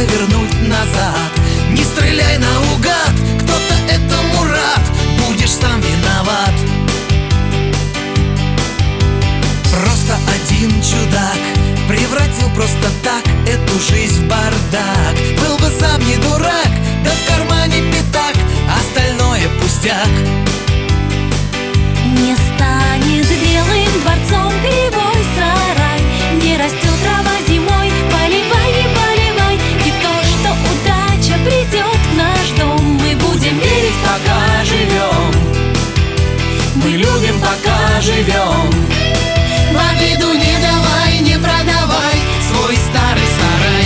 повернуть назад. Не стреляй наугад, кто-то этому рад, будешь сам виноват. Просто один чудак превратил просто так эту жизнь в бардак. Был бы сам не дурак, да в кармане пятак, остальное пустяк. Не станет белым дворцом кривой сарай, не растет трава зимой, поливай и поливай. И то, что удача придет в наш дом, мы будем верить, Пока живем, мы любим, пока живем. В обиду не давай, не продавай свой старый сарай.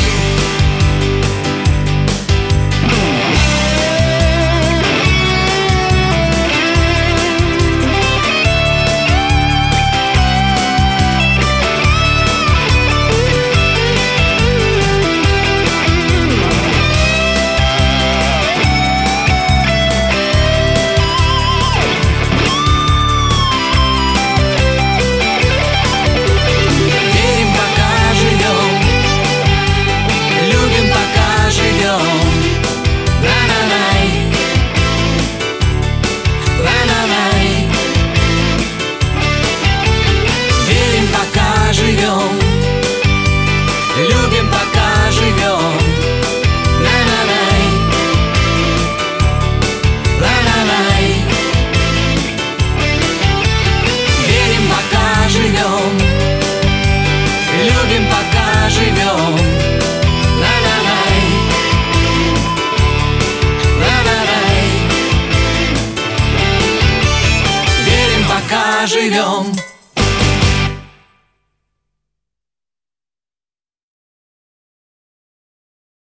Любим, пока живем. На-на-най. На-на-най. Верим, пока живем. Любим, пока живем. На-на-най. На-на-най. Верим, пока живем.